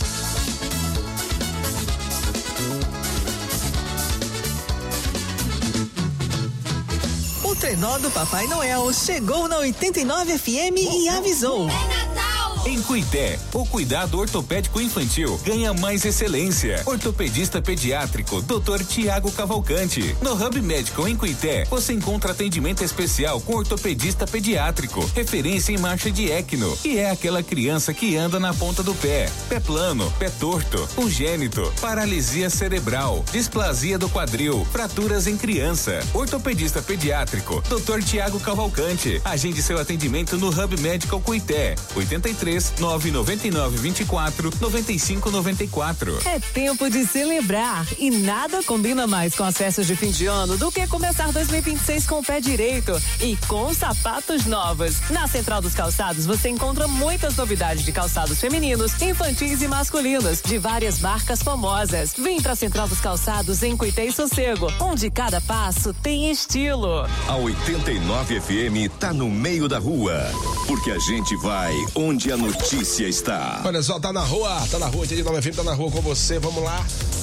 O trenó do Papai Noel chegou na oitenta e nove F M e avisou. Em Cuité, o cuidado ortopédico infantil ganha mais excelência. Ortopedista pediátrico, doutor Tiago Cavalcante. No Hub Medical em Cuité, você encontra atendimento especial com ortopedista pediátrico, referência em marcha de Ecno, que é aquela criança que anda na ponta do pé, pé plano, pé torto, congênito, paralisia cerebral, displasia do quadril, fraturas em criança. Ortopedista pediátrico, doutor Tiago Cavalcante. Agende seu atendimento no Hub Medical Cuité, oitenta e três, nove nove nove, vinte e quatro, noventa e cinco, noventa e quatro. É tempo de celebrar e nada combina mais com as festas de fim de ano do que começar dois mil e vinte e seis com o pé direito e com sapatos novos. Na Central dos Calçados você encontra muitas novidades de calçados femininos, infantis e masculinos, de várias marcas famosas. Vem pra Central dos Calçados em Cuité e Sossego, onde cada passo tem estilo. A oitenta e nove F M tá no meio da rua, porque a gente vai onde a notícia está. Olha só, tá na rua, tá na rua, oitenta e nove F M tá na rua com você, vamos lá.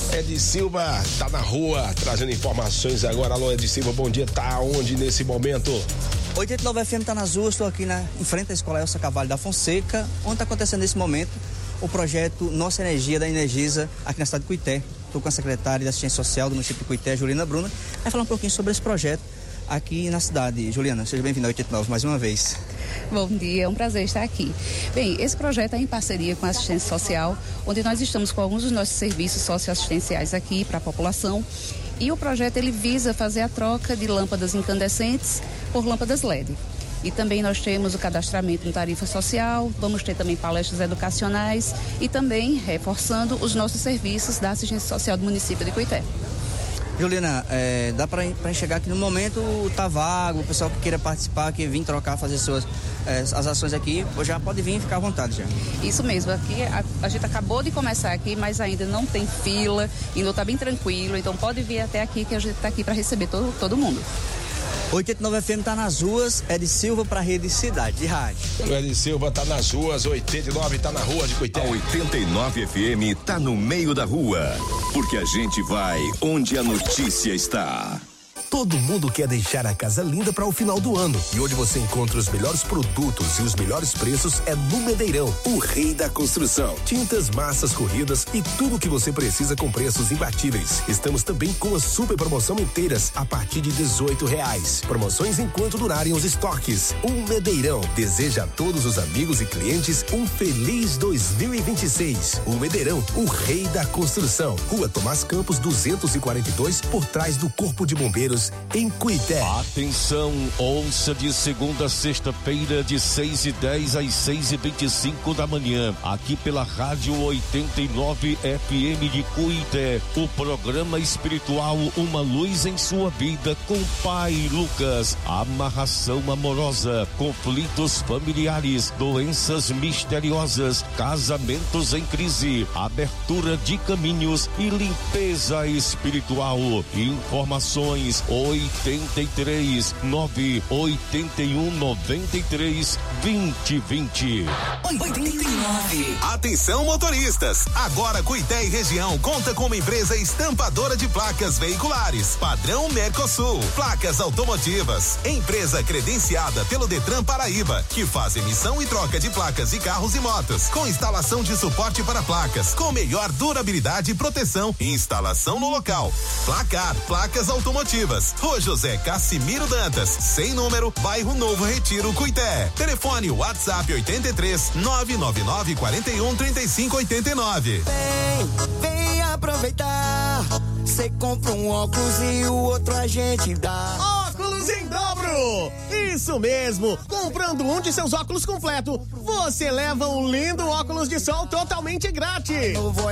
Ed Silva tá na rua trazendo informações agora. Alô, Ed Silva, bom dia. Tá onde nesse momento? oitenta e nove F M tá nas ruas, estou aqui na, em frente à Escola Elsa Carvalho da Fonseca, onde está acontecendo nesse momento o projeto Nossa Energia da Energisa aqui na cidade de Cuité. Estou com a secretária de Assistência Social do município de Cuité, Juliana Bruna, vai falar um pouquinho sobre esse projeto aqui na cidade. Juliana, seja bem-vinda ao oitenta e nove mais uma vez. Bom dia, é um prazer estar aqui. Bem, esse projeto é em parceria com a Assistência Social, onde nós estamos com alguns dos nossos serviços socioassistenciais aqui para a população. E o projeto ele visa fazer a troca de lâmpadas incandescentes por lâmpadas L E D. E também nós temos o cadastramento em tarifa social, vamos ter também palestras educacionais e também reforçando os nossos serviços da assistência social do município de Cuité. Juliana, é, dá para enxergar que no momento tá vago, o pessoal que queira participar, que vir trocar, fazer suas é, as ações aqui, já pode vir e ficar à vontade já. Isso mesmo, aqui a, a gente acabou de começar aqui, mas ainda não tem fila, ainda está bem tranquilo, então pode vir até aqui que a gente está aqui para receber todo, todo mundo. oitenta e nove F M tá nas ruas, Ed Silva para a Rede Cidade de Rádio. O Ed Silva tá nas ruas, oitenta e nove tá na rua de Cuité. A oitenta e nove F M tá no meio da rua, porque a gente vai onde a notícia está. Todo mundo quer deixar a casa linda para o final do ano. E onde você encontra os melhores produtos e os melhores preços é no Medeirão, o rei da construção. Tintas, massas, corridas e tudo o que você precisa com preços imbatíveis. Estamos também com a super promoção inteiras a partir de dezoito reais. Promoções enquanto durarem os estoques. O Medeirão deseja a todos os amigos e clientes um feliz dois mil e vinte e seis. O Medeirão, o rei da construção. Rua Tomás Campos duzentos e quarenta e dois, por trás do Corpo de Bombeiros, em Cuité. Atenção, ouça de segunda a sexta-feira, de seis e dez às seis e vinte e cinco da manhã, aqui pela Rádio oitenta e nove F M de Cuité, o programa espiritual Uma Luz em Sua Vida com Pai Lucas. Amarração amorosa, conflitos familiares, doenças misteriosas, casamentos em crise, abertura de caminhos e limpeza espiritual. Informações oitenta e três, nove oitenta e um, noventa e três, vinte, vinte. oitenta e nove. Atenção, motoristas! Agora Cuité e região conta com uma empresa estampadora de placas veiculares, padrão Mercosul, placas automotivas, empresa credenciada pelo Detran Paraíba, que faz emissão e troca de placas de carros e motos, com instalação de suporte para placas, com melhor durabilidade e proteção, e instalação no local. Placar, placas automotivas. Rua José Cassimiro Dantas, sem número, bairro Novo Retiro, Cuité. Telefone WhatsApp oitenta e três, nove nove nove, quatro um, três cinco oito nove. Vem, vem aproveitar. Você compra um óculos e o outro a gente dá. Óculos em dobro! Isso mesmo! Comprando um de seus óculos completo, você leva um lindo óculos de sol totalmente grátis.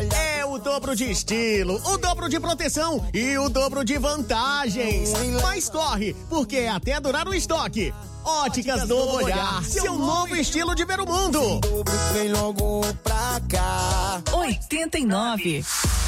É o dobro de estilo, o dobro de proteção e o dobro de vantagens. Mas corre, porque é até durar o estoque. Óticas Novo Olhar, seu novo estilo de ver o mundo. Vem logo pra cá. oitenta e nove.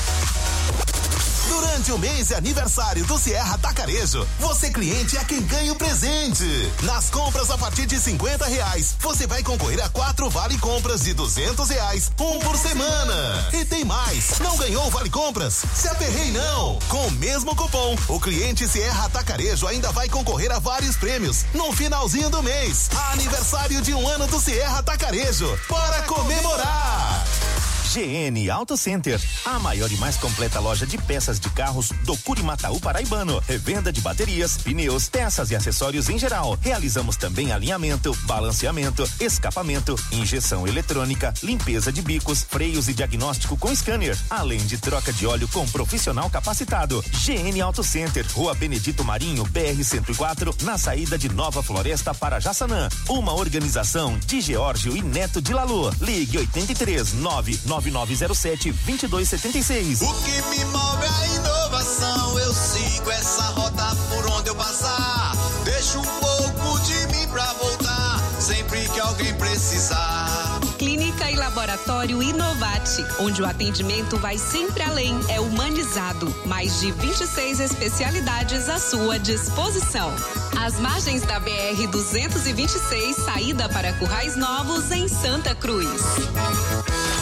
Durante o mês de aniversário do Sierra Atacarejo, você cliente é quem ganha o presente. Nas compras a partir de cinquenta reais, você vai concorrer a quatro vale compras de duzentos reais, um por semana. E tem mais, não ganhou o vale compras? Se aperrei não. Com o mesmo cupom, o cliente Sierra Atacarejo ainda vai concorrer a vários prêmios no finalzinho do mês. Aniversário de um ano do Sierra Atacarejo, para comemorar. G N Auto Center, a maior e mais completa loja de peças de carros do Curimataú paraibano. Revenda de baterias, pneus, peças e acessórios em geral. Realizamos também alinhamento, balanceamento, escapamento, injeção eletrônica, limpeza de bicos, freios e diagnóstico com scanner, além de troca de óleo com profissional capacitado. G N Auto Center, Rua Benedito Marinho, B R cento e quatro, na saída de Nova Floresta para Jaçanã. Uma organização de Geórgio e Neto de Lalu. Ligue oitenta e três, nove nove nove zero sete, dois dois sete seis. O que me move é a inovação. Eu sigo essa rota por onde eu passar. Deixo um pouco de mim pra voltar sempre que alguém precisar. Clínica e Laboratório Inovate, onde o atendimento vai sempre além, é humanizado. Mais de vinte e seis especialidades à sua disposição. Às margens da B R duzentos e vinte e seis, saída para Currais Novos, em Santa Cruz.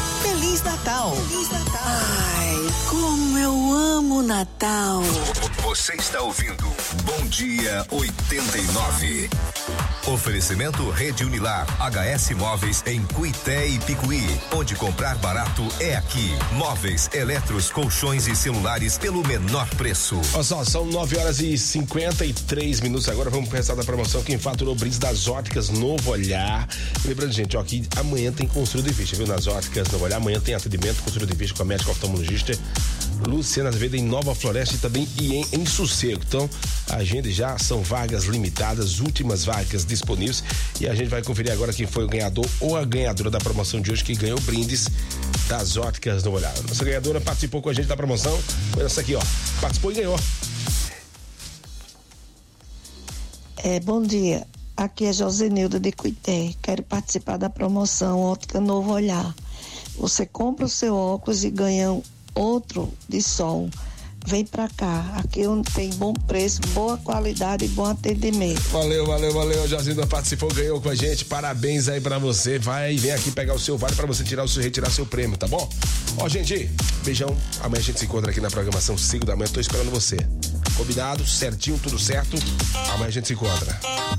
Feliz Natal. Feliz Natal. Ai, como eu amo Natal. Você está ouvindo Bom Dia oitenta e nove. Oferecimento Rede Unilar, H S Móveis em Cuité e Picuí. Onde comprar barato é aqui. Móveis, eletros, colchões e celulares pelo menor preço. Olha só, são nove horas e cinquenta e três minutos. Agora vamos pensar da promoção. Quem faturou brindes das óticas Novo Olhar. Lembrando, gente, ó, que amanhã tem consulta de vista, viu? Nas óticas Novo Olhar. Amanhã tem atendimento, consulta de vista com a médica oftalmologista Luciana Azevedo em Nova Floresta e também em, em Sossego. Então, a agenda já são vagas limitadas, últimas vagas disponíveis. E a gente vai conferir agora quem foi o ganhador ou a ganhadora da promoção de hoje, que ganhou brindes das óticas Novo Olhar. Nossa ganhadora participou com a gente da promoção. Foi essa aqui, ó. Participou e ganhou. É, bom dia. Aqui é Josenilda de Cuité. Quero participar da promoção Ótica Novo Olhar. Você compra o seu óculos e ganha outro de som. Vem pra cá, aqui onde tem bom preço, boa qualidade e bom atendimento. Valeu, valeu, valeu. A Josinda participou, ganhou com a gente. Parabéns aí pra você. Vai, vem aqui pegar o seu vale pra você tirar o seu, retirar seu prêmio, tá bom? Ó, gente, beijão. Amanhã a gente se encontra aqui na programação cinco da manhã. Tô esperando você. Combinado, certinho, tudo certo. Amanhã a gente se encontra.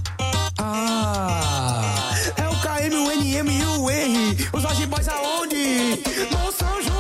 Ah, é o K M, o N M e o R. Os Loja Boys aonde? No São João.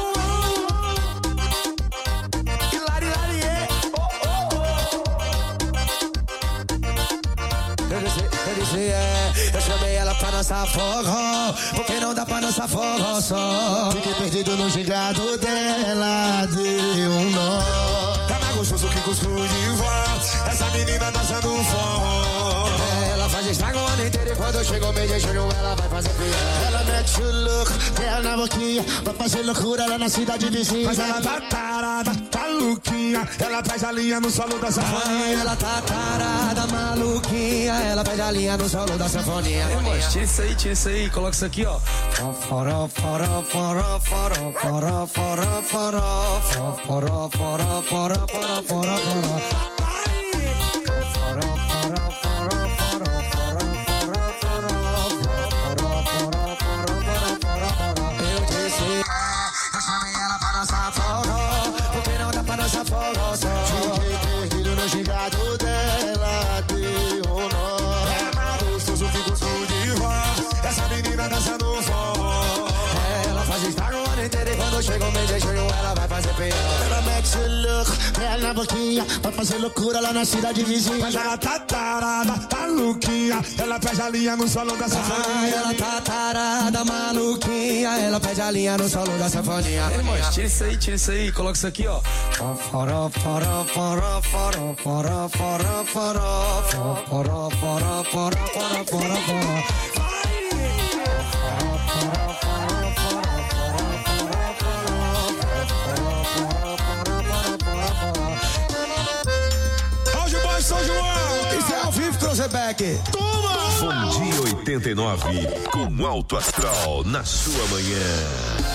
É, eu chamei ela pra dançar forró, porque não dá pra dançar forró só. Fiquei perdido no gingado dela, deu um nó. Tá mais gostoso que cuscuz de vó, essa menina dançando forró. Ela faz estrago o ano inteiro e quando chega o mês de junho ela vai fazer pior. Ela mete o louco, pé na boquinha, vai fazer loucura lá na cidade vizinha. Mas ela tá tarada, tá louquinha, ela faz a linha no solo da sanfoninha. Ela tá tarada, maluquinha, ela faz a linha no solo da sanfoninha. Tira isso aí, tira isso aí, coloca isso aqui, ó. Foró, foró, foró, foró, foró, foró, foró, foró, foró, foró, foró, foró, foró, foró. Fiquei perdido no gingado dela, deu um nó. É mais gostoso que gostoso de vó, essa menina dançando forró. Ela faz estrago o ano inteiro e quando chega o mês de junho ela vai fazer pior. Ela mete o louco, pé na boquinha, vai fazer loucura lá na cidade vizinha. Mas ela tá tarada, tá louquinha, ela pede a linha no solo da sanfoninha. Ela tá tarada, maluquinha, ela pede a linha no solo da sanfoninha. Tira isso aí, tira isso aí, coloca isso aqui, ó. Foró, foró, foró, foró, foró, foró, foró, foró, foró, foró, foró, foró, foró. Hoje boy São João, isso é ao vivo, Cruzeback. Toma! Bom Dia oitenta e nove, com Alto Astral na sua manhã.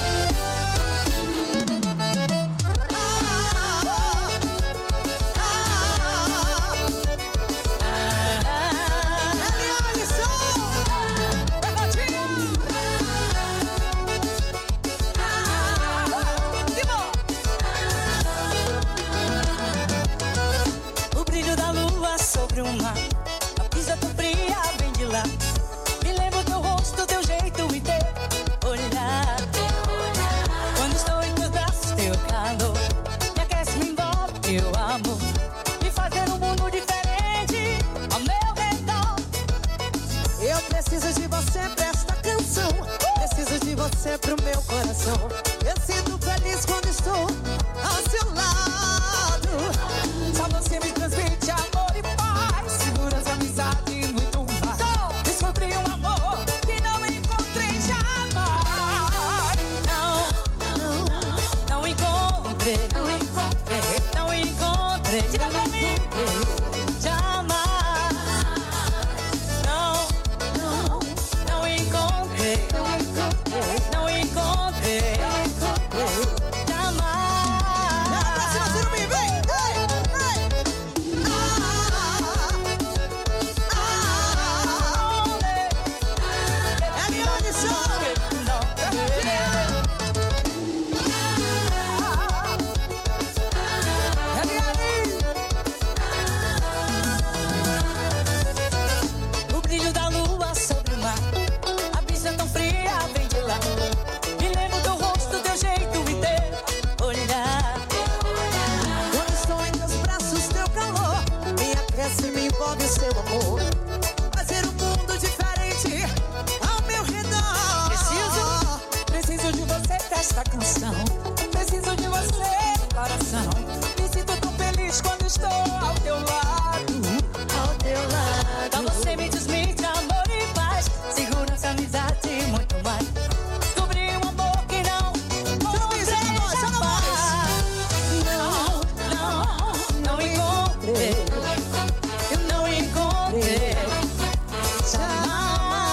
Você pro meu coração. Eu sinto feliz quando estou ao seu lado. Só você me transmite amor e paz, segurança, amizade e muito mais. Descobri um amor que não encontrei jamais. Não, não, não encontrei, não encontrei, não encontrei, não encontrei jamais. Não, não, não encontrei. seu amor. Fazer um mundo diferente ao meu redor. Preciso, preciso de você desta canção. Preciso de você no coração. Me sinto tão feliz quando estou ao teu lado. Ao teu lado. Só você me transmite amor e paz. Segurança, amizade e muito mais. Descobri um amor que não encontrei jamais. Não, não, não encontrei. Eu não encontrei jamais.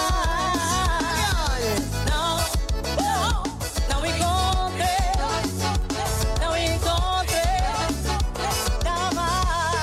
Não, não, não encontrei. Não encontrei jamais.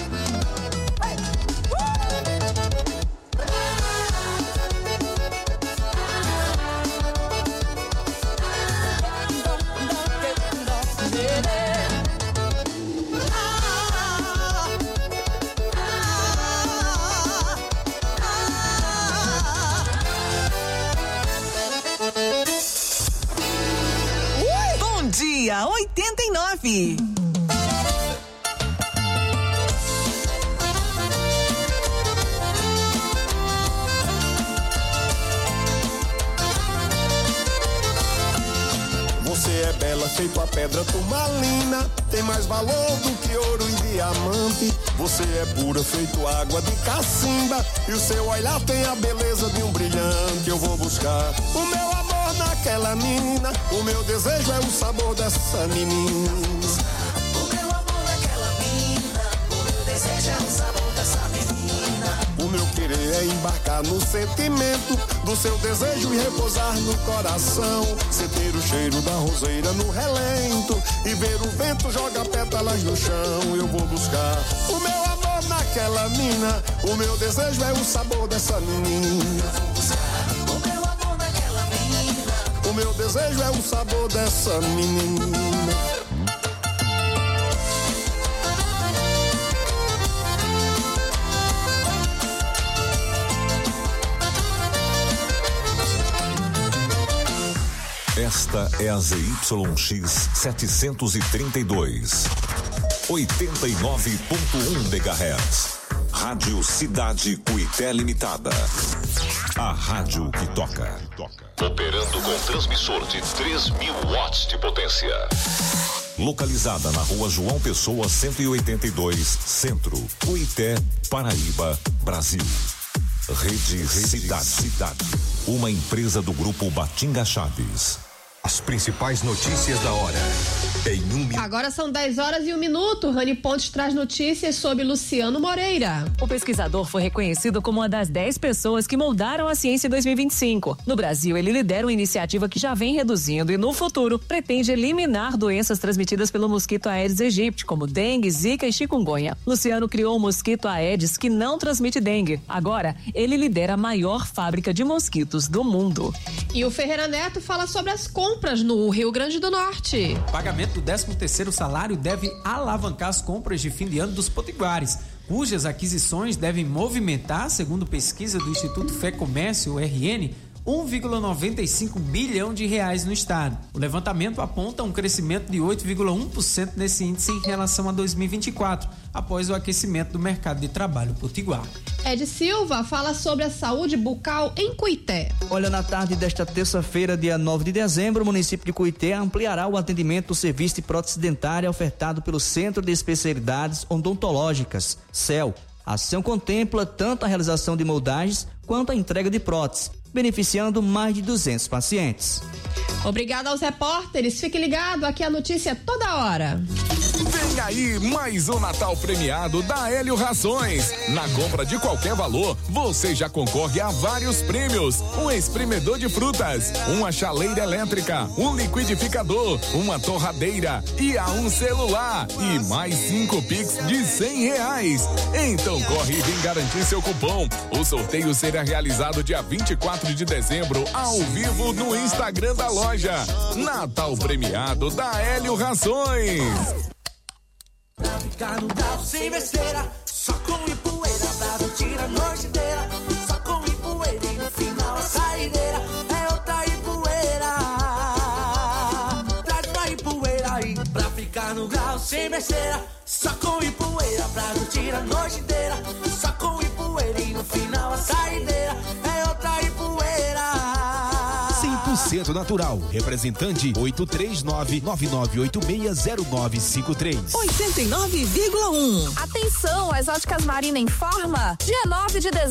Bom dia, oitenta e nove. Você é bela, feito a pedra turmalina. Tem mais valor do que ouro e diamante. Você é pura, feito água de cacimba. E o seu olhar tem a beleza de um brilhante. Eu vou buscar o meu amor naquela menina. O meu desejo é o sabor dessa menina. O meu amor naquela mina. O meu desejo é o sabor dessa menina. O meu querer é embarcar no sentimento do seu desejo e repousar no coração. Sentir o cheiro da roseira no relento e ver o vento jogar pétalas no chão. Eu vou buscar o meu amor naquela mina. O meu desejo é o sabor dessa menina. O meu amor naquela menina. O meu desejo é o sabor dessa menina. Esta é a Z Y X setecentos e trinta e dois, oitenta e nove ponto um megahertz. Rádio Cidade Cuité Limitada. A rádio que toca. Operando com transmissor de três mil watts de potência. Localizada na rua João Pessoa cento e oitenta e dois, Centro, Cuité, Paraíba, Brasil. Rede, Rede Cidade. Cidade. Uma empresa do grupo Batinga Chaves. As principais notícias da hora. Em um minuto. Agora são dez horas e um minuto. Rani Pontes traz notícias sobre Luciano Moreira. O pesquisador foi reconhecido como uma das dez pessoas que moldaram a ciência em dois mil e vinte e cinco. No Brasil, ele lidera uma iniciativa que já vem reduzindo e, no futuro, pretende eliminar doenças transmitidas pelo mosquito Aedes aegypti, como dengue, zika e chikungunya. Luciano criou o mosquito Aedes, que não transmite dengue. Agora, ele lidera a maior fábrica de mosquitos do mundo. E o Ferreira Neto fala sobre as compras no Rio Grande do Norte. Pagamento do décimo terceiro salário deve alavancar as compras de fim de ano dos potiguares, cujas aquisições devem movimentar, segundo pesquisa do Instituto Fé Comércio, o R N, um vírgula noventa e cinco bilhão de reais no estado. O levantamento aponta um crescimento de oito vírgula um por cento nesse índice em relação a dois mil e vinte e quatro, após o aquecimento do mercado de trabalho potiguar. Ed Silva fala sobre a saúde bucal em Cuité. Olha, na tarde desta terça-feira, dia nove de dezembro, o município de Cuité ampliará o atendimento do serviço de prótese dentária ofertado pelo Centro de Especialidades Odontológicas, C E L. A ação contempla tanto a realização de moldagens quanto a entrega de prótese, beneficiando mais de duzentos pacientes. Obrigada aos repórteres. Fique ligado, aqui a notícia toda hora. Vem aí mais um Natal premiado da Hélio Rações. Na compra de qualquer valor, você já concorre a vários prêmios. Um espremedor de frutas, uma chaleira elétrica, um liquidificador, uma torradeira e a um celular. E mais cinco Pix de cem reais. Então corre e vem garantir seu cupom. O sorteio será realizado dia vinte e quatro de dezembro, ao vivo no Instagram da loja. Natal premiado da Hélio Rações. Pra ficar no grau sem besteira, só com Ipueira, pra curtir a noite inteira. Só com Ipueira e no final a saideira é outra Ipueira. Traz pra Ipueira aí, pra ficar no grau sem besteira. Só com Ipueira, pra curtir a noite inteira. Só com Ipueira. cento natural. Representante oito três nove, nove nove oito seis, zero nove cinco três. oitenta e nove vírgula um. Atenção, as óticas Marina informa. Dia nove de dezembro